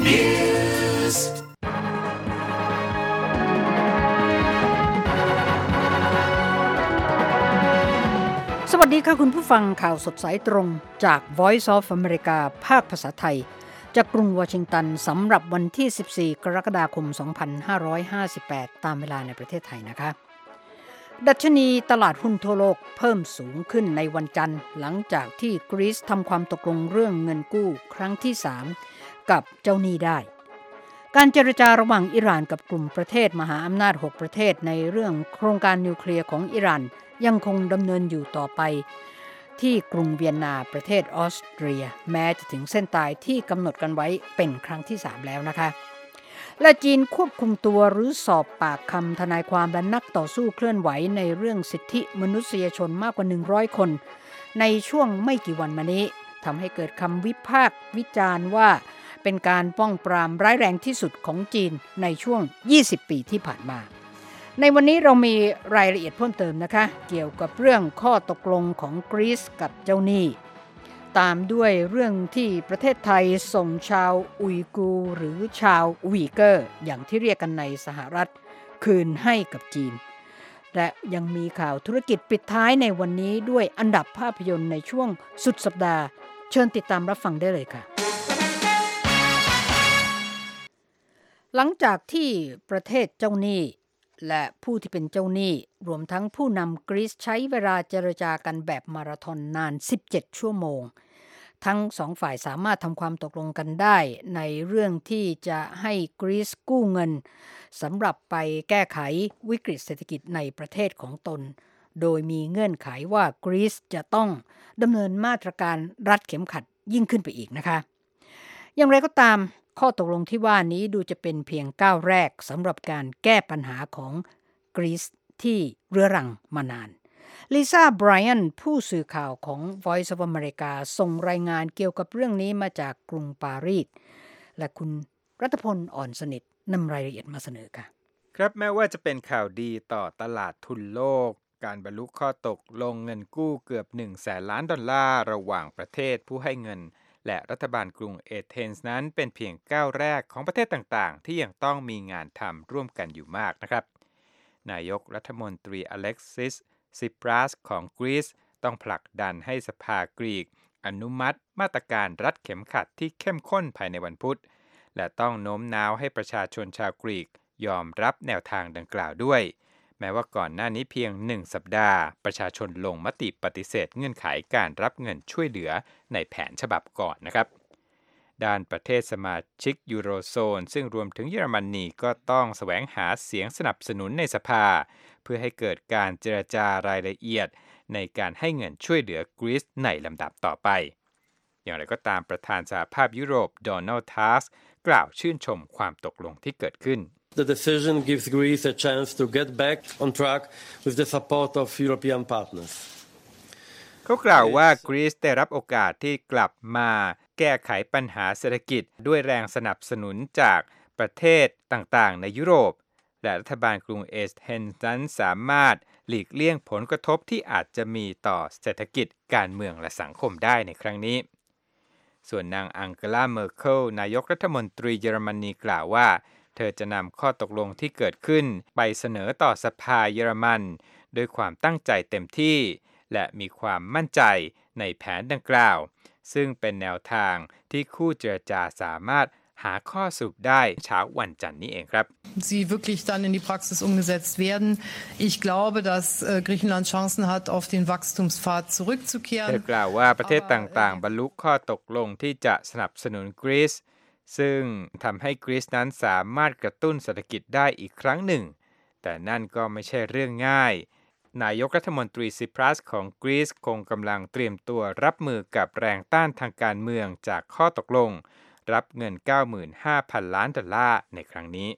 Newsสวัสดีค่ะคุณผู้ฟังข่าวสดสายตรงจาก Voice of America ภาคภาษาไทยจากกรุงวอชิงตันสำหรับวันที่ 14 กรกฎาคม 2558 ตามเวลาในประเทศไทยนะคะดัชนีตลาดหุ้นทั่วโลกเพิ่มสูงขึ้นในวันจันทร์หลังจากที่กรีซทำความตกลงเรื่องเงินกู้ครั้งที่ 3 กับเจ้าหนี้ได้การเจรจาระหว่างอิหร่านกับกลุ่มประเทศมหาอำนาจ 6 ประเทศในเรื่องโครงการนิวเคลียร์ของอิหร่านยังคงดำเนินอยู่ต่อไปที่กรุงเวียนนาประเทศออสเตรียแม้จะถึงเส้นตายที่กำหนดกันไว้เป็นครั้งที่ 3 แล้วนะคะและจีนควบคุมตัวหรือสอบปากคำทนายความและนักต่อสู้เคลื่อนไหวในเรื่องสิทธิมนุษยชนมากกว่า100 คนในช่วงไม่กี่วันมานี้ทำให้เกิดคำวิพากษ์วิจารณ์ว่าเป็นการป้องปรามร้ายแรงที่สุดของจีนในช่วง20 ปีที่ผ่านมาในวันนี้เรามีรายละเอียดเพิ่มเติมนะคะเกี่ยวกับเรื่องข้อตกลงของกรีซกับเจ้าหนี้ตามด้วยเรื่องที่ประเทศไทยส่งชาวอุยกูร์หรือชาวอุยเกอร์อย่างที่เรียกกันในสหรัฐคืนให้กับจีนและยังมีข่าวธุรกิจปิดท้ายในวันนี้ด้วยอันดับภาพยนตร์ในช่วงสุดสัปดาห์เชิญติดตามรับฟังได้เลยค่ะหลังจากที่ประเทศเจ้าหนี้และผู้ที่เป็นเจ้าหนี้รวมทั้งผู้นำกรีซใช้เวลาเจรจากันแบบมาราธอนนาน17 ชั่วโมงทั้งสองฝ่ายสามารถทำความตกลงกันได้ในเรื่องที่จะให้กรีซกู้เงินสำหรับไปแก้ไขวิกฤตเศรษฐกิจในประเทศของตนโดยมีเงื่อนไขว่ากรีซจะต้องดำเนินมาตรการรัดเข็มขัดยิ่งขึ้นไปอีกนะคะอย่างไรก็ตามข้อตกลงที่ว่านี้ดูจะเป็นเพียงก้าวแรกสำหรับการแก้ปัญหาของกรีซที่เรื้อรังมานานลิซ่าไบรอันผู้สื่อข่าวของ Voice of America ส่งรายงานเกี่ยวกับเรื่องนี้มาจากกรุงปารีสและคุณรัตพลอ่อนสนิทนำรายละเอียดมาเสนอค่ะครับแม้ว่าจะเป็นข่าวดีต่อตลาดทุนโลกการบรรลุข้อตกลงเงินกู้เกือบ100,000 ล้านดอลลาร์ระหว่างประเทศผู้ให้เงินและรัฐบาลกรุงเอเธนส์นั้นเป็นเพียงก้าวแรกของประเทศต่างๆที่ยังต้องมีงานทำร่วมกันอยู่มากนะครับนายกรัฐมนตรีอเล็กซิสซิปรัสของกรีซต้องผลักดันให้สภากรีกอนุมัติมาตรการรัดเข็มขัดที่เข้มข้นภายในวันพุธและต้องโน้มน้าวให้ประชาชนชาวกรีกยอมรับแนวทางดังกล่าวด้วยแม้ว่าก่อนหน้านี้เพียง1 สัปดาห์ประชาชนลงมติปฏิเสธเงื่อนไขการรับเงินช่วยเหลือในแผนฉบับก่อนนะครับด้านประเทศสมาชิกยูโรโซนซึ่งรวมถึงเยอรมนีก็ต้องแสวงหาเสียงสนับสนุนในสภาเพื่อให้เกิดการเจรจารายละเอียดในการให้เงินช่วยเหลือกรีซในลำดับต่อไปอย่างไรก็ตามประธานสหภาพยุโรปโดนัลด์ทัสก์กล่าวชื่นชมความตกลงที่เกิดขึ้น The decision gives Greece a chance to get back on track with the support of European partners. เขากล่าวว่ากรีซได้รับโอกาสที่กลับมาแก้ไขปัญหาเศรษฐกิจด้วยแรงสนับสนุนจากประเทศต่างๆในยุโรปและรัฐบาลกรุงเอเธนส์นั้นสามารถหลีกเลี่ยงผลกระทบที่อาจจะมีต่อเศรษฐกิจการเมืองและสังคมได้ในครั้งนี้ส่วนนางอังเกลาเมอร์เคิลนายกรัฐมนตรีเยอรมนีกล่าวว่าเธอจะนำข้อตกลงที่เกิดขึ้นไปเสนอต่อสภาเยอรมันด้วยความตั้งใจเต็มที่และมีความมั่นใจในแผนดังกล่าวซึ่งเป็นแนวทางที่คู่เจรจาสามารถหาข้อสรุปได้เช้าวันจันทร์นี้เองครับ Sie wirklich dann in die Praxis umgesetzt werden. Ich glaube, dass Griechenland Chancen hat, auf den Wachstumspfad zurückzukehren. เธอกล่าวว่าประเทศต่างๆบรรลุข้อตกลงที่จะสนับสนุนกรีซซึ่งทำให้กรีซนั้นสามารถกระตุ้นเศรษฐกิจได้อีกครั้งหนึ่งแต่นั่นก็ไม่ใช่เรื่องง่ายนายกรัฐมนตรีซิปรัสของกรีซคงกำลังเตรียมตัวรับมือกับแรงต้านทางการเมืองจากข้อตกลงรับเงิน 95,000 ล้านดอลลาร์ในครั้งนี้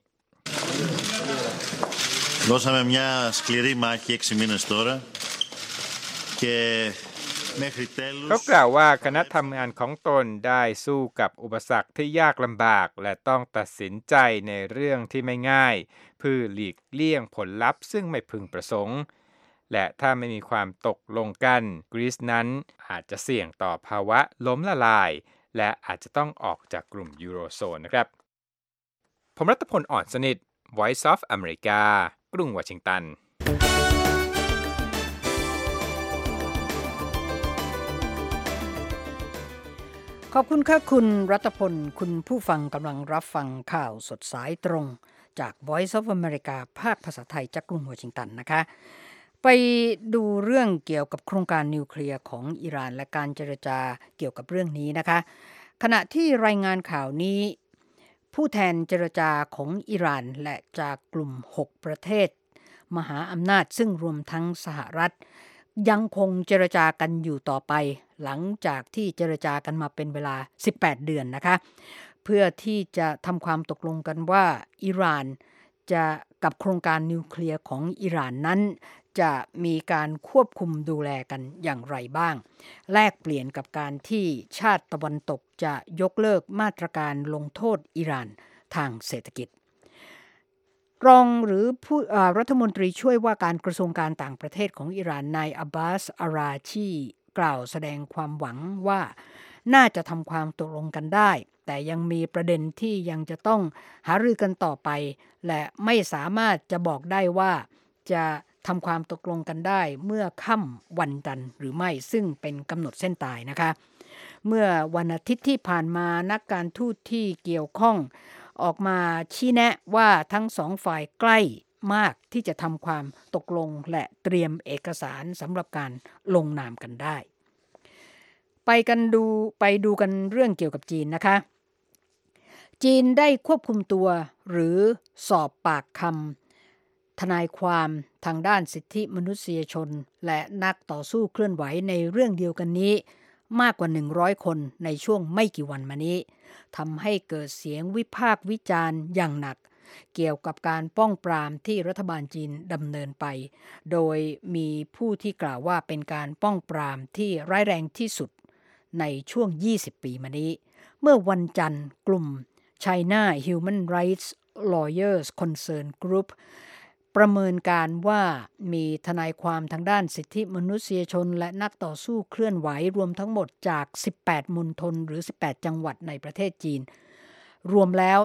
Δώσαμε μια σκληρή μάχη 6 μήνες τώρα και μέχρι τέλους เขากล่าวว่าคณะทำงานของตนได้สู้กับอุปสรรคที่ยากลำบากและต้องตัดสินใจในเรื่องที่ไม่ง่ายเพื่อหลีกเลี่ยงผลลัพธ์ซึ่งไม่พึงประสงค์และถ้าไม่มีความตกลงกันกรีซนั้นอาจจะเสี่ยงต่อภาวะล้มละลายและอาจจะต้องออกจากกลุ่มยูโรโซนนะครับผมรัตพล อ่อนสนิท Voice of America กรุงวอชิงตันขอบคุณค่ะคุณรัตพลคุณผู้ฟังกำลังรับฟังข่าวสดสายตรงจาก Voice of America ภาคภาษาไทยจากกรุงวอชิงตันนะคะไปดูเรื่องเกี่ยวกับโครงการนิวเคลียร์ของอิหร่านและการเจรจาเกี่ยวกับเรื่องนี้นะคะขณะที่รายงานข่าวนี้ผู้แทนเจรจาของอิหร่านและจากกลุ่ม6ประเทศมหาอำนาจซึ่งรวมทั้งสหรัฐยังคงเจรจากันอยู่ต่อไปหลังจากที่เจรจากันมาเป็นเวลา18เดือนนะคะเพื่อที่จะทำความตกลงกันว่าอิหร่านจะกับโครงการนิวเคลียร์ของอิหร่านนั้นจะมีการควบคุมดูแลกันอย่างไรบ้างแลกเปลี่ยนกับการที่ชาติตะวันตกจะยกเลิกมาตรการลงโทษอิหร่านทางเศรษฐกิจรองหรือผู้รัฐมนตรีช่วยว่าการกระทรวงการต่างประเทศของอิหร่านนายอับบาส อาราชีกล่าวแสดงความหวังว่าน่าจะทำความตกลงกันได้แต่ยังมีประเด็นที่ยังจะต้องหารือกันต่อไปและไม่สามารถจะบอกได้ว่าจะทำความตกลงกันได้เมื่อค่ำวันจันทร์หรือไม่ซึ่งเป็นกำหนดเส้นตายนะคะเมื่อวันอาทิตย์ที่ผ่านมานักการทูตที่เกี่ยวข้องออกมาชี้แนะว่าทั้งสองฝ่ายใกล้มากที่จะทำความตกลงและเตรียมเอกสารสำหรับการลงนามกันได้ไปดูกันเรื่องเกี่ยวกับจีนนะคะจีนได้ควบคุมตัวหรือสอบปากคำทนายความทางด้านสิทธิมนุษยชนและนักต่อสู้เคลื่อนไหวในเรื่องเดียวกันนี้มากกว่า100คนในช่วงไม่กี่วันมานี้ทำให้เกิดเสียงวิพากษ์วิจารณ์อย่างหนักเกี่ยวกับการป้องปรามที่รัฐบาลจีนดำเนินไปโดยมีผู้ที่กล่าวว่าเป็นการป้องปรามที่ร้ายแรงที่สุดในช่วง20ปีมานี้เมื่อวันจันทร์กลุ่ม China Human Rights Lawyers Concern Group ประเมินการว่ามีทนายความทางด้านสิทธิมนุษยชนและนักต่อสู้เคลื่อนไหวรวมทั้งหมดจาก18มณฑลหรือ18จังหวัดในประเทศจีนรวมแล้ว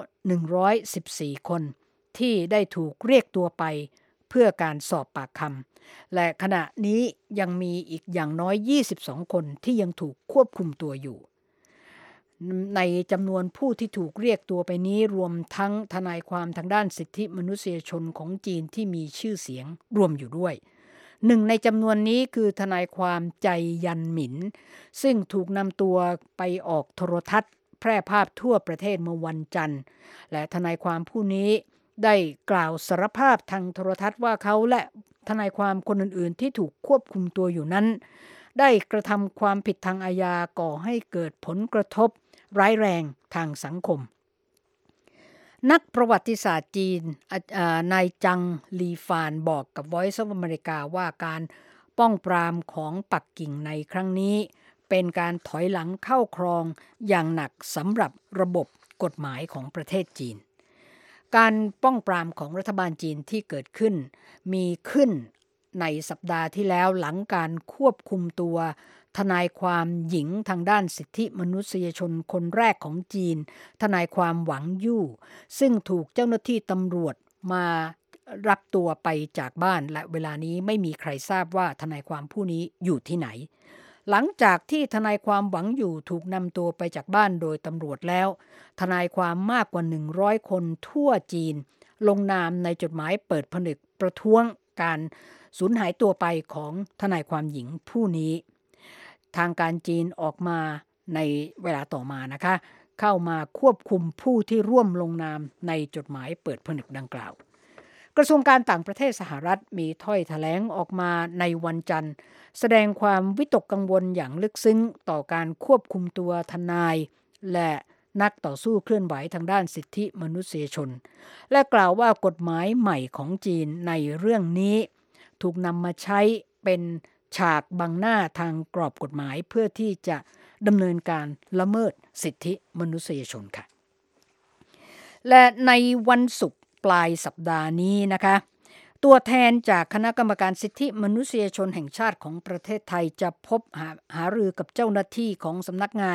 114คนที่ได้ถูกเรียกตัวไปเพื่อการสอบปากคำและขณะนี้ยังมีอีกอย่างน้อย22คนที่ยังถูกควบคุมตัวอยู่ในจำนวนผู้ที่ถูกเรียกตัวไปนี้รวมทั้งทนายความทางด้านสิทธิมนุษยชนของจีนที่มีชื่อเสียงรวมอยู่ด้วยหนึ่งในจำนวนนี้คือทนายความใจยันหมินซึ่งถูกนำตัวไปออกโทรทัศน์แพร่ภาพทั่วประเทศเมื่อวันจันทร์และทนายความผู้นี้ได้กล่าวสารภาพทางโทรทัศน์ว่าเขาและทนายความคนอื่นๆที่ถูกควบคุมตัวอยู่นั้นได้กระทำความผิดทางอาญาก่อให้เกิดผลกระทบร้ายแรงทางสังคมนักประวัติศาสตร์จีนนายจังลีฟานบอกกับ Voice of America ว่าการป้องปรามของปักกิ่งในครั้งนี้เป็นการถอยหลังเข้าครองอย่างหนักสำหรับระบบกฎหมายของประเทศจีนการป้องปรามของรัฐบาลจีนที่เกิดขึ้นมีขึ้นในสัปดาห์ที่แล้วหลังการควบคุมตัวทนายความหญิงทางด้านสิทธิมนุษยชนคนแรกของจีนทนายความหวังยู่ซึ่งถูกเจ้าหน้าที่ตำรวจมารับตัวไปจากบ้านและเวลานี้ไม่มีใครทราบว่าทนายความผู้นี้อยู่ที่ไหนหลังจากที่ทนายความหวังอยู่ถูกนำตัวไปจากบ้านโดยตำรวจแล้วทนายความมากกว่า100คนทั่วจีนลงนามในจดหมายเปิดผนึกประท้วงการสูญหายตัวไปของทนายความหญิงผู้นี้ทางการจีนออกมาในเวลาต่อมานะคะเข้ามาควบคุมผู้ที่ร่วมลงนามในจดหมายเปิดผนึกดังกล่าวกระทรวงการต่างประเทศสหรัฐมีถ้อยแถลงออกมาในวันจันทร์แสดงความวิตกกังวลอย่างลึกซึ้งต่อการควบคุมตัวทนายและนักต่อสู้เคลื่อนไหวทางด้านสิทธิมนุษยชนและกล่าวว่ากฎหมายใหม่ของจีนในเรื่องนี้ถูกนำมาใช้เป็นฉากบังหน้าทางกรอบกฎหมายเพื่อที่จะดำเนินการละเมิดสิทธิมนุษยชนค่ะและในวันศุกร์ปลายสัปดาห์นี้นะคะตัวแทนจากคณะกรรมการสิทธิมนุษยชนแห่งชาติของประเทศไทยจะพบหารือกับเจ้าหน้าที่ของสำนักงาน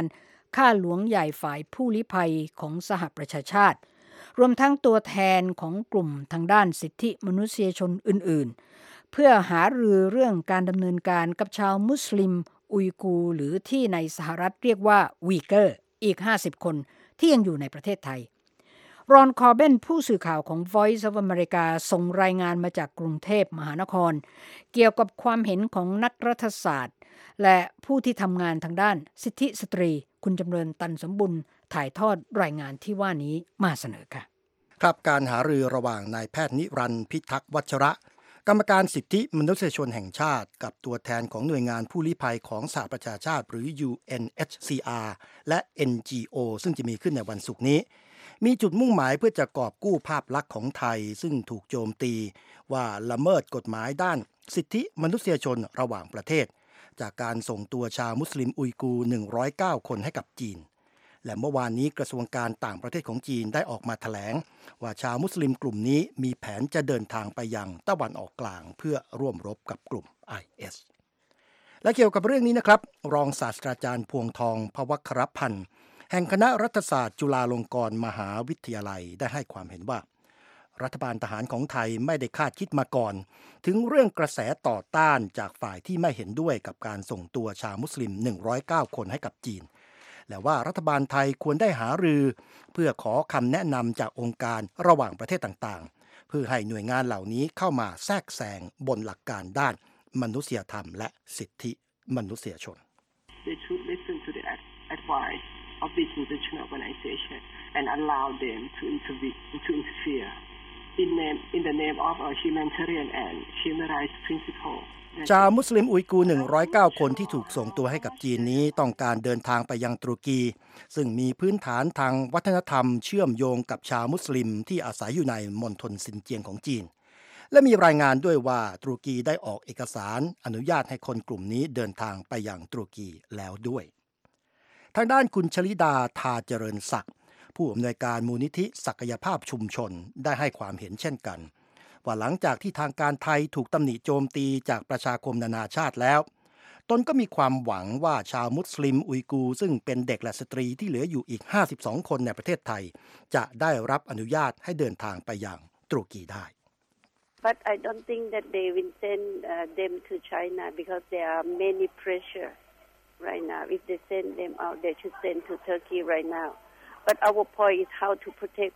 ข้าหลวงใหญ่ฝ่ายผู้ลี้ภัยของสหประชาชาติรวมทั้งตัวแทนของกลุ่มทางด้านสิทธิมนุษยชนอื่นๆเพื่อหารือเรื่องการดำเนินการกับชาวมุสลิมอุยกูร์หรือที่ในสหรัฐเรียกว่าวีเกอร์อีก50คนที่ยังอยู่ในประเทศไทยรอนคอร์เบนผู้สื่อข่าวของ Voice of America ส่งรายงานมาจากกรุงเทพมหานครเกี่ยวกับความเห็นของนักรัฐศาสตร์และผู้ที่ทำงานทางด้านสิทธิสตรีคุณจำเริญตันสมบุญถ่ายทอดรายงานที่ว่านี้มาเสนอค่ะครับการหารือระหว่างนายแพทย์นิรันดร์พิทักษ์วัชระกรรมการสิทธิมนุษยชนแห่งชาติกับตัวแทนของหน่วยงานผู้ลี้ภัยของสหประชาชาติหรือ UNHCR และ NGO ซึ่งจะมีขึ้นในวันศุกร์นี้มีจุดมุ่งหมายเพื่อจะกอบกู้ภาพลักษณ์ของไทยซึ่งถูกโจมตีว่าละเมิดกฎหมายด้านสิทธิมนุษยชนระหว่างประเทศจากการส่งตัวชาวมุสลิมอุยกูร์109คนให้กับจีนและเมื่อวานนี้กระทรวงการต่างประเทศของจีนได้ออกมาแถลงว่าชาวมุสลิมกลุ่มนี้มีแผนจะเดินทางไปยังตะวันออกกลางเพื่อร่วมรบกับกลุ่ม IS และเกี่ยวกับเรื่องนี้นะครับรองศาสตราจารย์พวงทองภวครพันธ์แห่งคณะรัฐศาสตร์จุฬาลงกรณ์มหาวิทยาลัยได้ให้ความเห็นว่ารัฐบาลทหารของไทยไม่ได้คาดคิดมาก่อนถึงเรื่องกระแสต่อต้านจากฝ่ายที่ไม่เห็นด้วยกับการส่งตัวชาวมุสลิม109คนให้กับจีนและว่ารัฐบาลไทยควรได้หารือเพื่อขอคำแนะนำจากองค์การระหว่างประเทศต่างๆเพื่อให้หน่วยงานเหล่านี้เข้ามาแทรกแซงบนหลักการด้านมนุษยธรรมและสิทธิมนุษยชน They should listen to the advice of this international organization and allow them to interfere in the name of a humanitarian and human rights principleชาวมุสลิมอุยกูร์109คนที่ถูกส่งตัวให้กับจีนนี้ต้องการเดินทางไปยังตุรกีซึ่งมีพื้นฐานทางวัฒนธรรมเชื่อมโยงกับชาวมุสลิมที่อาศัยอยู่ในมณฑลซินเจียงของจีนและมีรายงานด้วยว่าตุรกีได้ออกเอกสารอนุญาตให้คนกลุ่มนี้เดินทางไปยังตุรกีแล้วด้วยทางด้านคุณชลิดาทาเจริญศักดิ์ผู้อำนวยการมูลนิธิศักยภาพชุมชนได้ให้ความเห็นเช่นกันว่าหลังจากที่ทางการไทยถูกตำหนิโจมตีจากประชาคมนานาชาติแล้วตนก็มีความหวังว่าชาวมุสลิมอุยกูร์ซึ่งเป็นเด็กและสตรีที่เหลืออยู่อีก52คนในประเทศไทยจะได้รับอนุญาตให้เดินทางไปยังตุรกีได้ But I don't think that they will send them to China because there are many pressure right now. If they send them out, they should send to Turkey right now. But our point is how to protect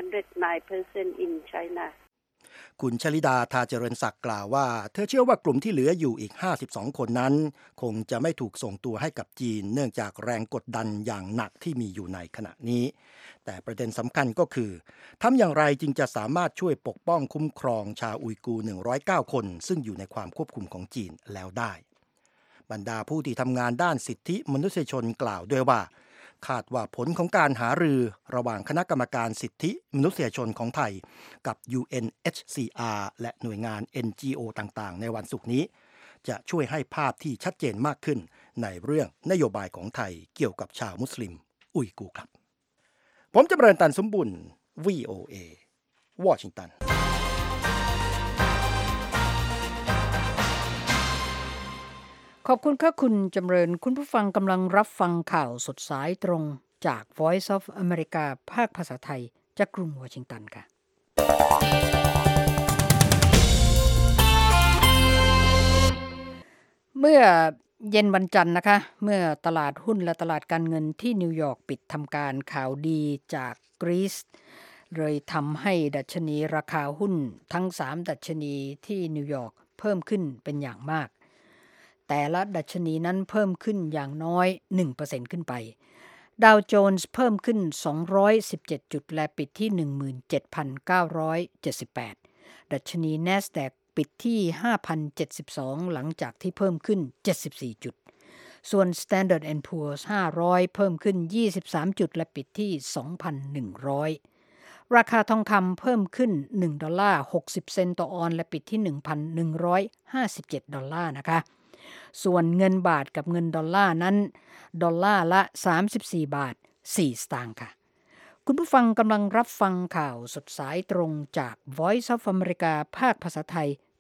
109% in China. คุณชลิดาทาเจริญศักดิ์กล่าวว่าเธอเชื่อว่ากลุ่มที่เหลืออยู่อีก52คนนั้นคงจะไม่ถูกส่งตัวให้กับจีนเนื่องจากแรงกดดันอย่างหนักที่มีอยู่ในขณะนี้แต่ประเด็นสำคัญก็คือทำอย่างไรจึงจะสามารถช่วยปกป้องคุ้มครองชาวอุยกูร์109คนซึ่งอยู่ในความควบคุมของจีนแล้วได้บรรดาผู้ที่ทำงานด้านสิทธิมนุษยชนกล่าวด้วยว่าคาดว่าผลของการหารือระหว่างคณะกรรมการสิทธิมนุษยชนของไทยกับ UNHCR และหน่วยงาน NGO ต่างๆในวันศุกร์นี้จะช่วยให้ภาพที่ชัดเจนมากขึ้นในเรื่องนโยบายของไทยเกี่ยวกับชาวมุสลิมอุยกูร์ครับผมจำเริญตันสมบุญ VOA วอชิงตันขอบคุณค่ะคุณจำเริญคุณผู้ฟังกำลังรับฟังข่าวสดสายตรงจาก Voice of America ภาคภาษาไทยจากกรุงวอชิงตันค่ะเมื่อเย็นวันจันทร์นะคะเมื่อตลาดหุ้นและตลาดการเงินที่นิวยอร์กปิดทำการข่าวดีจากกรีซเลยทำให้ดัชนีราคาหุ้นทั้ง3ดัชนีที่นิวยอร์กเพิ่มขึ้นเป็นอย่างมากแต่ละดัชนีนั้นเพิ่มขึ้นอย่างน้อย 1% ขึ้นไปดาวโจนส์เพิ่มขึ้น217จุดและปิดที่ 17,978 ดัชนี NASDAQ ปิดที่ 5,072 หลังจากที่เพิ่มขึ้น74จุดส่วน Standard & Poor's 500เพิ่มขึ้น23จุดและปิดที่ 2,100 ราคาทองคำเพิ่มขึ้น$1.60 ต่อออนซ์และปิดที่ $1,157 นะคะส่วนเงินบาทกับเงินดอลลาร์นั้นดอลลาร์ละ34 บาท 4 สตางค์ค่ะคุณผู้ฟังกำลังรับฟังข่าวสดสายตรงจาก Voice of America ภาคภาษาไทย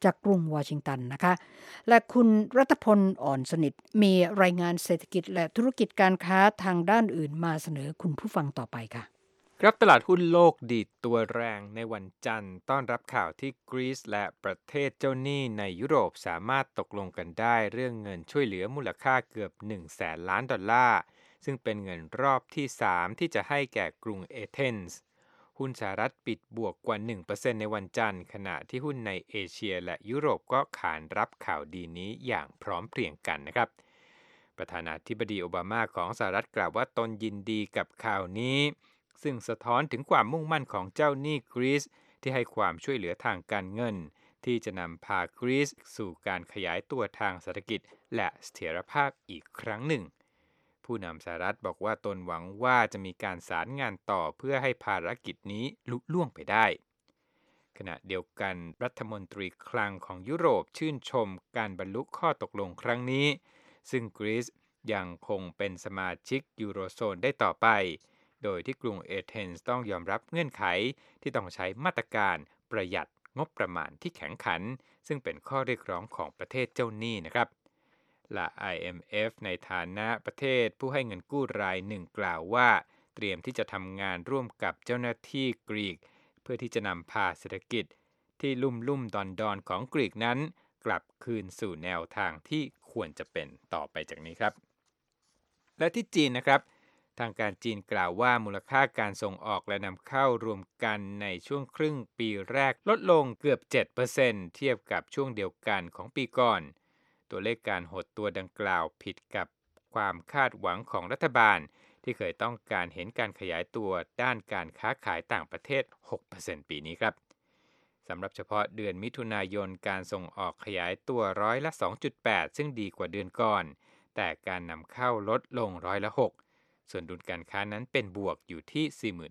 จากกรุงวอชิงตันนะคะและคุณรัตพลอ่อนสนิทมีรายงานเศรษฐกิจและธุรกิจการค้าทางด้านอื่นมาเสนอคุณผู้ฟังต่อไปค่ะครับตลาดหุ้นโลกดีดตัวแรงในวันจันทร์ต้อนรับข่าวที่กรีซและประเทศเจ้าหนี้ในยุโรปสามารถตกลงกันได้เรื่องเงินช่วยเหลือมูลค่าเกือบ100,000 ล้านดอลลาร์ซึ่งเป็นเงินรอบที่3ที่จะให้แก่กรุงเอเธนส์หุ้นสหรัฐปิดบวกกว่า 1% ในวันจันทร์ขณะที่หุ้นในเอเชียและยุโรปก็ขานรับข่าวดีนี้อย่างพร้อมเพรียงกันนะครับประธานาธิบดีโอบามาของสหรัฐกล่าวว่าตนยินดีกับข่าวนี้ซึ่งสะท้อนถึงความมุ่งมั่นของเจ้าหนี้กรีซที่ให้ความช่วยเหลือทางการเงินที่จะนำพากรีซสู่การขยายตัวทางเศรษฐกิจและเสถียรภาพอีกครั้งหนึ่งผู้นำสหรัฐบอกว่าตนหวังว่าจะมีการสารงานต่อเพื่อให้ภารกิจนี้ลุล่วงไปได้ขณะเดียวกันรัฐมนตรีคลังของยุโรปชื่นชมการบรรลุข้อตกลงครั้งนี้ซึ่งกรีซยังคงเป็นสมาชิกยูโรโซนได้ต่อไปโดยที่กรุงเอเธนส์ต้องยอมรับเงื่อนไขที่ต้องใช้มาตรการประหยัดงบประมาณที่แข็งขันซึ่งเป็นข้อเรียกร้องของประเทศเจ้าหนี้นะครับและ IMF ในฐานะประเทศผู้ให้เงินกู้รายหนึ่งกล่าวว่าเตรียมที่จะทำงานร่วมกับเจ้าหน้าที่กรีกเพื่อที่จะนำพาเศรษฐกิจที่ลุ่มดอนของกรีกนั้นกลับคืนสู่แนวทางที่ควรจะเป็นต่อไปจากนี้ครับและที่จีนนะครับทางการจีนกล่าวว่ามูลค่าการส่งออกและนำเข้ารวมกันในช่วงครึ่งปีแรกลดลงเกือบ 7% เทียบกับช่วงเดียวกันของปีก่อนตัวเลขการหดตัวดังกล่าวผิดกับความคาดหวังของรัฐบาลที่เคยต้องการเห็นการขยายตัวด้านการค้าขายต่างประเทศ 6% ปีนี้ครับสำหรับเฉพาะเดือนมิถุนายนการส่งออกขยายตัวร้อยละ 2.8 ซึ่งดีกว่าเดือนก่อนแต่การนำเข้าลดลงร้อยละ 6ส่วนดุลการค้านั้นเป็นบวกอยู่ที่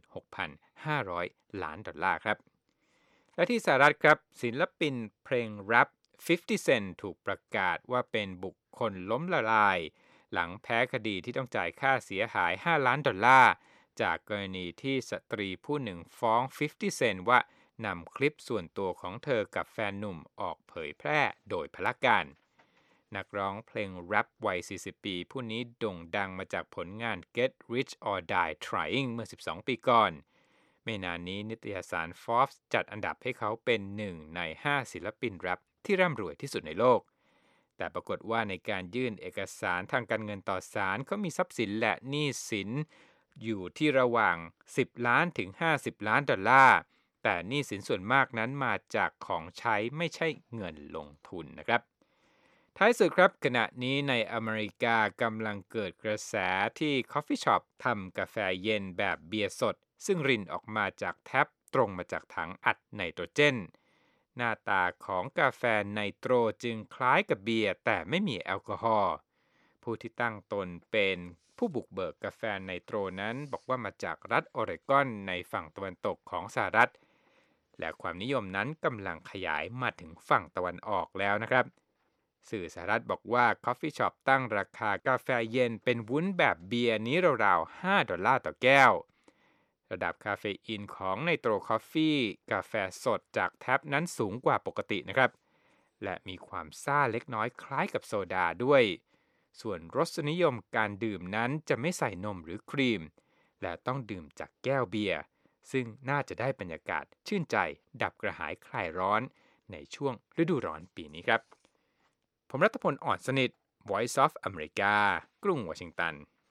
46,500 ล้านดอลลาร์ครับและที่สหรัฐครับศิลปินเพลงแรป50 Cent ถูกประกาศว่าเป็นบุคคลล้มละลายหลังแพ้คดีที่ต้องจ่ายค่าเสียหาย5 ล้านดอลลาร์จากกรณีที่สตรีผู้หนึ่งฟ้อง50 Cent ว่านำคลิปส่วนตัวของเธอกับแฟนหนุ่มออกเผยแพร่โดยพลการนักร้องเพลงแรปวัย40 ปีผู้นี้โด่งดังมาจากผลงาน Get Rich or Die Trying เมื่อ12 ปีก่อนไม่นานนี้นิตยสาร Forbes จัดอันดับให้เขาเป็น1ใน5ศิลปินแรปที่ร่ำรวยที่สุดในโลกแต่ปรากฏว่าในการยื่นเอกสารทางการเงินต่อศาลเขามีทรัพย์สินและหนี้สินอยู่ที่ระหว่าง10 ล้านถึง50 ล้านดอลลาร์แต่หนี้สินส่วนมากนั้นมาจากของใช้ไม่ใช่เงินลงทุนนะครับท้ายสุดครับขณะนี้ในอเมริกากำลังเกิดกระแสที่ Coffee Shop ทำกาแฟเย็นแบบเบียร์สดซึ่งรินออกมาจากแท็บตรงมาจากถังอัดไนโตรเจนหน้าตาของกาแฟไนโตรจึงคล้ายกับเบียร์แต่ไม่มีแอลกอฮอล์ผู้ที่ตั้งตนเป็นผู้บุกเบิกกาแฟไนโตรนั้นบอกว่ามาจากรัฐออเรกอนในฝั่งตะวันตกของสหรัฐและความนิยมนั้นกำลังขยายมาถึงฝั่งตะวันออกแล้วนะครับสื่อสหรัฐบอกว่า Coffee Shop ตั้งราคากาแฟเย็นเป็นวุ้นแบบเบียร์นี้ราวๆ$5ต่อแก้วระดับคาเฟอีนของไนโตรคอฟฟี่กาแฟสดจากแท็บนั้นสูงกว่าปกตินะครับและมีความซ่าเล็กน้อยคล้ายกับโซดาด้วยส่วนรสนิยมการดื่มนั้นจะไม่ใส่นมหรือครีมและต้องดื่มจากแก้วเบียร์ซึ่งน่าจะได้บรรยากาศชื่นใจดับกระหายคลายร้อนในช่วงฤดูร้อนปีนี้ครับผมรัตพลอ่อนสนิท Voice of America กรุงวอชิงตัน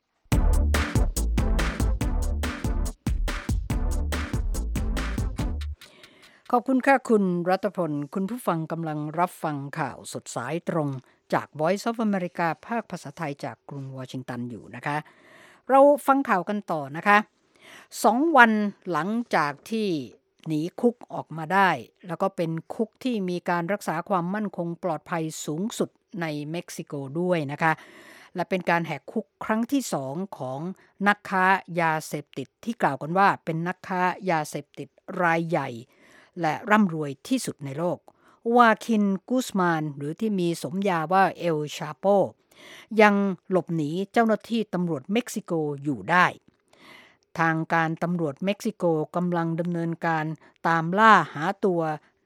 ขอบคุณค่ะคุณรัตพลคุณผู้ฟังกำลังรับฟังข่าวสดสายตรงจาก Voice of America ภาคภาษาไทยจากกรุงวอชิงตันอยู่นะคะเราฟังข่าวกันต่อนะคะ2 วันหลังจากที่หนีคุกออกมาได้แล้วก็เป็นคุกที่มีการรักษาความมั่นคงปลอดภัยสูงสุดในเม็กซิโกด้วยนะคะและเป็นการแหกคุกครั้งที่2ของนักค้ายาเสพติดที่กล่าวกันว่าเป็นนักค้ายาเสพติดรายใหญ่และร่ำรวยที่สุดในโลกวาคินกุสมานหรือที่มีสมญาว่าเอลชาโปยังหลบหนีเจ้าหน้าที่ตำรวจเม็กซิโกอยู่ได้ทางการตำรวจเม็กซิโกกำลังดำเนินการตามล่าหาตัว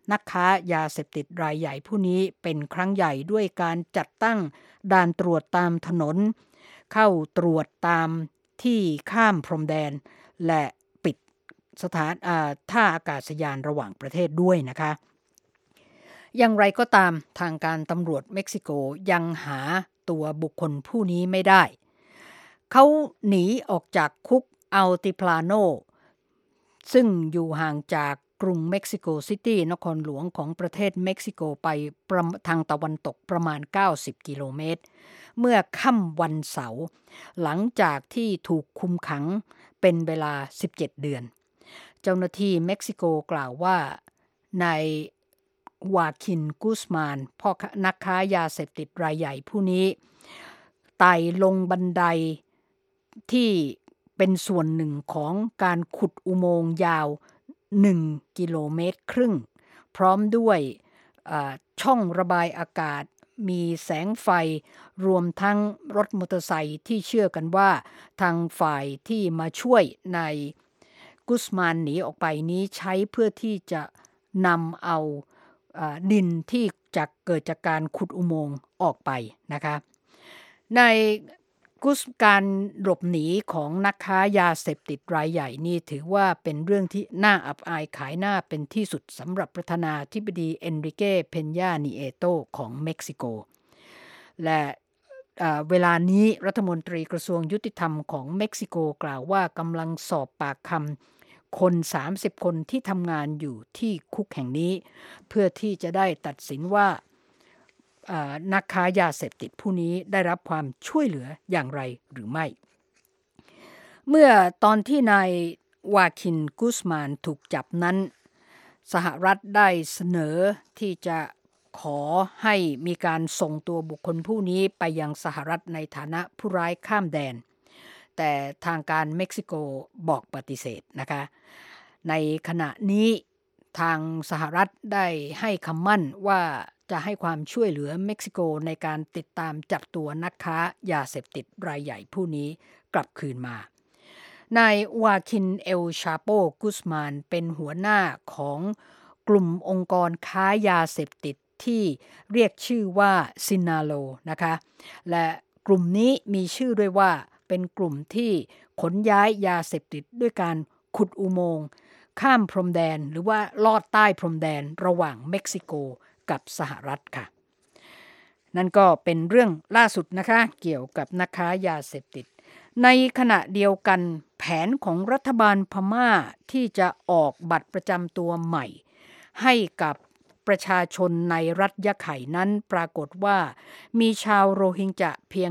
นักค้ายาเสพติดรายใหญ่ผู้นี้เป็นครั้งใหญ่ด้วยการจัดตั้งด่านตรวจตามถนนเข้าตรวจตามที่ข้ามพรมแดนและปิดสถานท่าอากาศยานระหว่างประเทศด้วยนะคะอย่างไรก็ตามทางการตำรวจเม็กซิโกยังหาตัวบุคคลผู้นี้ไม่ได้เขาหนีออกจากคุกอัลติพลาโนซึ่งอยู่ห่างจากกรุงเม็กซิโกซิตี้นครหลวงของประเทศเม็กซิโกไปทางตะวันตกประมาณ90กิโลเมตรเมื่อค่ำวันเสาร์หลังจากที่ถูกคุมขังเป็นเวลา17เดือนเจ้าหน้าที่เม็กซิโกกล่าวว่านาย วาคินกุสมานพ่อนักค้ายาเสพติดรายใหญ่ผู้นี้ไต่ลงบันไดที่เป็นส่วนหนึ่งของการขุดอุโมงค์ยาว1.5 กิโลเมตรพร้อมด้วยช่องระบายอากาศมีแสงไฟรวมทั้งรถมอเตอร์ไซค์ที่เชื่อกันว่าทางฝ่ายที่มาช่วยนายกุสมานหนีออกไปนี้ใช้เพื่อที่จะนำเอาดินที่จะเกิดจากการขุดอุโมงค์ออกไปนะคะในการหลบหนีของนักค้ายาเสพติดรายใหญ่นี่ถือว่าเป็นเรื่องที่น่าอับอายขายหน้าเป็นที่สุดสำหรับประธานาธิบดีเอนริเก้เพญญานีเอโตของเม็กซิโกและเวลานี้รัฐมนตรีกระทรวงยุติธรรมของเม็กซิโกกล่าวว่ากำลังสอบปากคำคน30คนที่ทำงานอยู่ที่คุกแห่งนี้เพื่อที่จะได้ตัดสินว่านักค้ายาเสพติดผู้นี้ได้รับความช่วยเหลืออย่างไรหรือไม่เมื่อตอนที่นายวาคินกุสมานถูกจับนั้นสหรัฐได้เสนอที่จะขอให้มีการส่งตัวบุคคลผู้นี้ไปยังสหรัฐในฐานะผู้ร้ายข้ามแดนแต่ทางการเม็กซิโกบอกปฏิเสธนะคะในขณะนี้ทางสหรัฐได้ให้คำมั่นว่าจะให้ความช่วยเหลือเม็กซิโกในการติดตามจับตัวนักค้ายาเสพติดรายใหญ่ผู้นี้กลับคืนมานาย วาคิน เอล ชาโป กุสมานเป็นหัวหน้าของกลุ่มองค์กรค้ายาเสพติดที่เรียกชื่อว่าซินาโลนะคะและกลุ่มนี้มีชื่อด้วยว่าเป็นกลุ่มที่ขนย้ายยาเสพติดด้วยการขุดอุโมงค์ข้ามพรมแดนหรือว่าลอดใต้พรมแดนระหว่างเม็กซิโกกับสหรัฐค่ะนั่นก็เป็นเรื่องล่าสุดนะคะเกี่ยวกับนักค้ายาเสพติดในขณะเดียวกันแผนของรัฐบาลพม่าที่จะออกบัตรประจำตัวใหม่ให้กับประชาชนในรัฐยะไข่นั้นปรากฏว่ามีชาวโรฮิงญะเพียง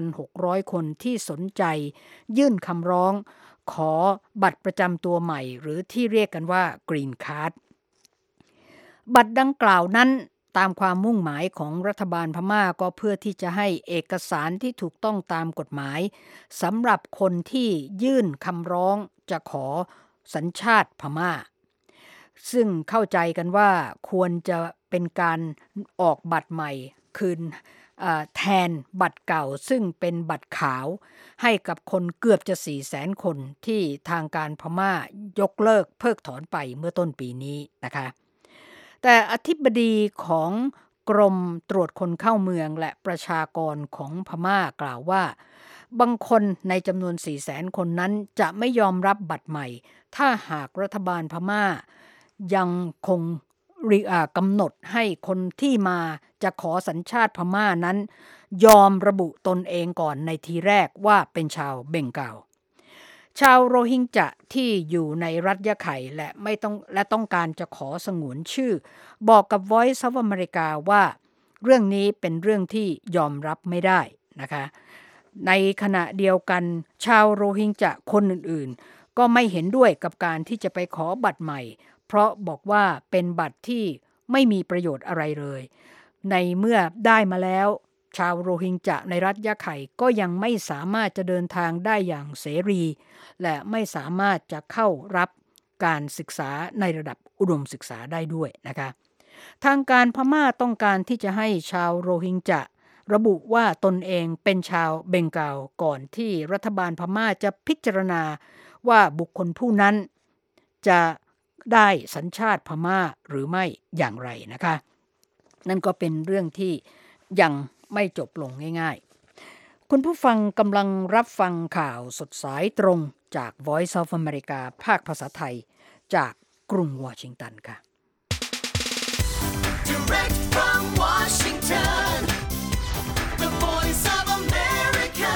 1,600 คนที่สนใจยื่นคำร้องขอบัตรประจำตัวใหม่หรือที่เรียกกันว่ากรีนการ์ดบัตรดังกล่าวนั้นตามความมุ่งหมายของรัฐบาลพม่าก็เพื่อที่จะให้เอกสารที่ถูกต้องตามกฎหมายสำหรับคนที่ยื่นคำร้องจะขอสัญชาติพม่าซึ่งเข้าใจกันว่าควรจะเป็นการออกบัตรใหม่คืนแทนบัตรเก่าซึ่งเป็นบัตรขาวให้กับคนเกือบจะ 400,000 คนที่ทางการพม่ายกเลิกเพิกถอนไปเมื่อต้นปีนี้นะคะแต่อธิบดีของกรมตรวจคนเข้าเมืองและประชากรของพม่ากล่าวว่าบางคนในจำนวน 400,000 คนนั้นจะไม่ยอมรับบัตรใหม่ถ้าหากรัฐบาลพม่ายังคงกำหนดให้คนที่มาจะขอสัญชาติพม่านั้นยอมระบุตนเองก่อนในทีแรกว่าเป็นชาวเบงกาลชาวโรฮิงญะที่อยู่ในรัฐยะไข่และต้องการจะขอสงวนชื่อบอกกับ Voice of America ว่าเรื่องนี้เป็นเรื่องที่ยอมรับไม่ได้นะคะในขณะเดียวกันชาวโรฮิงญะคนอื่นๆก็ไม่เห็นด้วยกับการที่จะไปขอบัตรใหม่เพราะบอกว่าเป็นบัตรที่ไม่มีประโยชน์อะไรเลยในเมื่อได้มาแล้วชาวโรฮิงญะในรัฐยะไข่ก็ยังไม่สามารถจะเดินทางได้อย่างเสรีและไม่สามารถจะเข้ารับการศึกษาในระดับอุดมศึกษาได้ด้วยนะคะทางการพม่าต้องการที่จะให้ชาวโรฮิงญะระบุว่าตนเองเป็นชาวเบงกาลก่อนที่รัฐบาลพม่าจะพิจารณาว่าบุคคลผู้นั้นจะได้สัญชาติพม่าหรือไม่อย่างไรนะคะนั่นก็เป็นเรื่องที่ยังไม่จบลงง่ายๆคุณผู้ฟังกำลังรับฟังข่าวสดสายตรงจาก Voice of America ภาคภาษาไทยจากกรุงวอชิงตันค่ะ Direct from Washington, the Voice of America,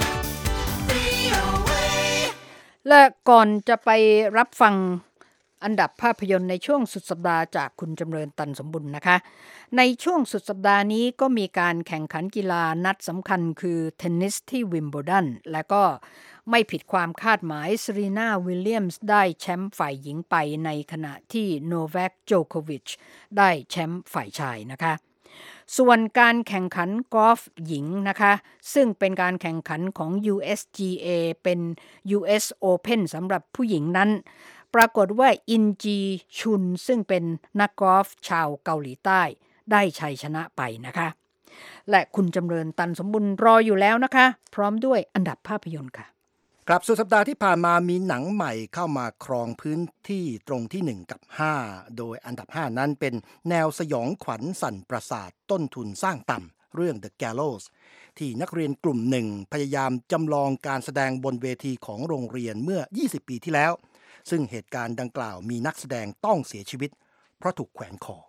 VOA. และก่อนจะไปรับฟังอันดับภาพยนตร์ในช่วงสุดสัปดาห์จากคุณจำเริญตันสมบุญนะคะในช่วงสุดสัปดาห์นี้ก็มีการแข่งขันกีฬานัดสำคัญคือเทนนิสที่วิมเบิลดันและก็ไม่ผิดความคาดหมายเซรีนาวิลเลียมส์ได้แชมป์ฝ่ายหญิงไปในขณะที่โนแวคโจโควิชได้แชมป์ฝ่ายชายนะคะส่วนการแข่งขันกอล์ฟหญิงนะคะซึ่งเป็นการแข่งขันของ USGA เป็น US Open สำหรับผู้หญิงนั้นปรากฏว่าอินจีชุนซึ่งเป็นนักกอล์ฟชาวเกาหลีใต้ได้ชัยชนะไปนะคะและคุณจำเริญตันสมบุญรออยู่แล้วนะคะพร้อมด้วยอันดับภาพยนตร์ค่ะครับสุดสัปดาห์ที่ผ่านมามีหนังใหม่เข้ามาครองพื้นที่ตรงที่1กับ5โดยอันดับ5นั้นเป็นแนวสยองขวัญสั่นประสาทต้นทุนสร้างต่ำเรื่อง The Gallows ที่นักเรียนกลุ่มหนึ่งพยายามจำลองการแสดงบนเวทีของโรงเรียนเมื่อ20ปีที่แล้วซึ่งเหตุการณ์ดังกล่าวมีนักแสดงต้องเสียชีวิตเพราะถูกแขวนคอ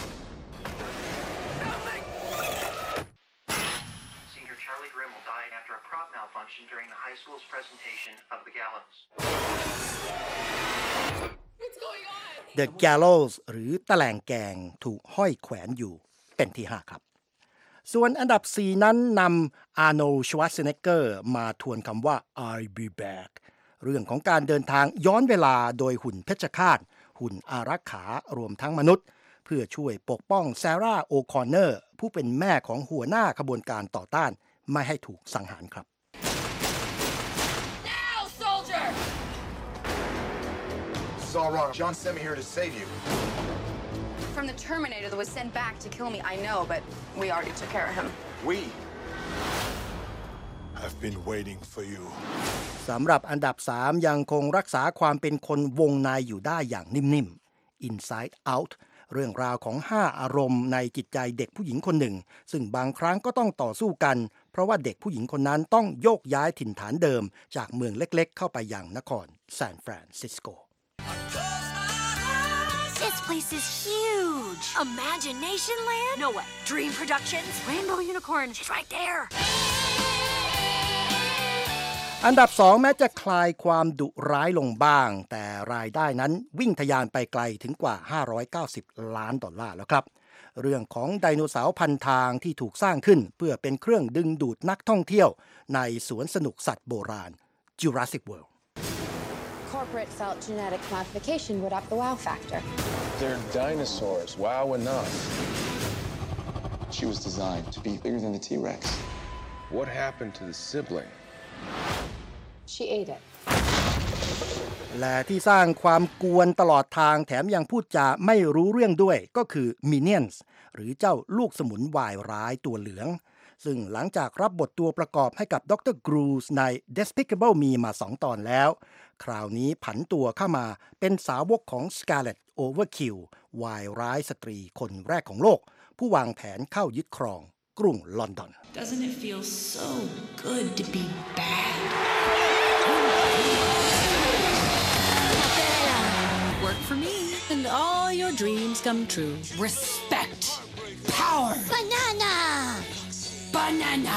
during the high school's presentation of The Gallows. What's going on? The Gallows หรือตะแลงแกงถูกห้อยแขวนอยู่เป็นที่5ครับส่วนอันดับ4นั้นนำอาร์โนลด์ ชวาร์ซเนกเกอร์มาทวนคำว่า I'll be back เรื่องของการเดินทางย้อนเวลาโดยหุ่นเพชฌฆาตหุ่นอารักขารวมทั้งมนุษย์เพื่อช่วยปกป้องแซร่าโอคอนเนอร์ผู้เป็นแม่ของหัวหน้าขบวนการต่อต้านไม่ให้ถูกสังหารครับ It's all wrong. John sent me here to save you. From the Terminator that was sent back to kill me, I know, but we already took care of him. We have been waiting for you. สำหรับอันดับ3ยังคงรักษาความเป็นคนวงในอยู่ได้อย่างนิ่มๆ Inside Out เรื่องราวของ5อารมณ์ในจิตใจเด็กผู้หญิงคนหนึ่งซึ่งบางครั้งก็ต้องต่อสู้กันเพราะว่าเด็กผู้หญิงคนนั้นต้องโยกย้ายถิ่นฐานเดิมจากเมืองเล็กๆเข้าไปยังนครซานฟรานซิสโก This place is huge. Imagination Land? No way. Dream Productions? Rainbow Unicorn? She's right there. อันดับ2แม้จะคลายความดุร้ายลงบ้างแต่รายได้นั้นวิ่งทะยานไปไกลถึงกว่า$590 ล้านแล้วครับเรื่องของไดโนเสาร์พันทางที่ถูกสร้างขึ้นเพื่อเป็นเครื่องดึงดูดนักท่องเที่ยวในสวนสนุกสัตว์โบราณ Jurassic World.Corporate felt genetic modification would up the wow factor. They're dinosaurs. Wow enough. She was designed to be bigger than the T-Rex. What happened to the sibling? She ate it. และที่สร้างความกวนตลอดทางแถมยังพูดจาไม่รู้เรื่องด้วยก็คือ Minions หรือเจ้าลูกสมุนวายร้ายตัวเหลืองซึ่งหลังจากรับบทตัวประกอบให้กับดร. Grooves ใน Despicable Me มา2 ตอนแล้วคราวนี้ผันตัวเข้ามาเป็นสาวกของ Scarlet Overkill วายร้ายสตรีคนแรกของโลกผู้วางแผนเข้ายึดครองกรุงลอนดอน Doesn't it feel so good to be bad? Work for me and all your dreams come true. Respect. Power. Banana.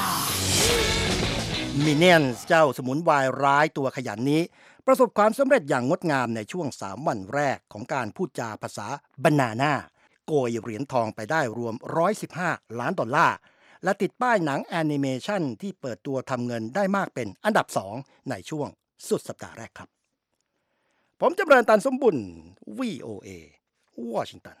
Minions เจ้าสมุนวายร้ายตัวขยันนี้ประสบความสำเร็จอย่างงดงามในช่วง3 วันแรกของการพูดจาภาษา Banana โกยเหรียญทองไปได้รวม$115 ล้านและติดป้ายหนังแอนิเมชันที่เปิดตัวทำเงินได้มากเป็นอันดับ2ในช่วงสุดสัปดาห์แรกครับผมจำเริญตันสมบุญ VOA วอชิงตัน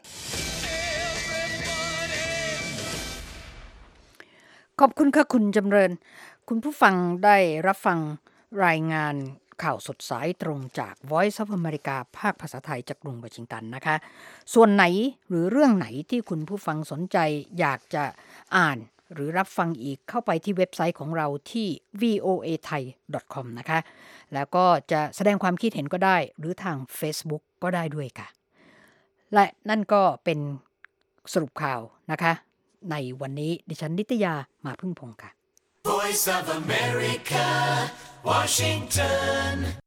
ขอบคุณค่ะคุณจำเริญคุณผู้ฟังได้รับฟังรายงานข่าวสดสายตรงจาก Voice of America ภาคภาษาไทยจากกรุงวอชิงตันนะคะส่วนไหนหรือเรื่องไหนที่คุณผู้ฟังสนใจอยากจะอ่านหรือรับฟังอีกเข้าไปที่เว็บไซต์ของเราที่ voathai.com นะคะแล้วก็จะแสดงความคิดเห็นก็ได้หรือทาง Facebook ก็ก็ได้ด้วยค่ะและนั่นก็เป็นสรุปข่าวนะคะในวันนี้ดิฉันนิตยามาพึ่งพงษ์ค่ะ Voice of America, Washington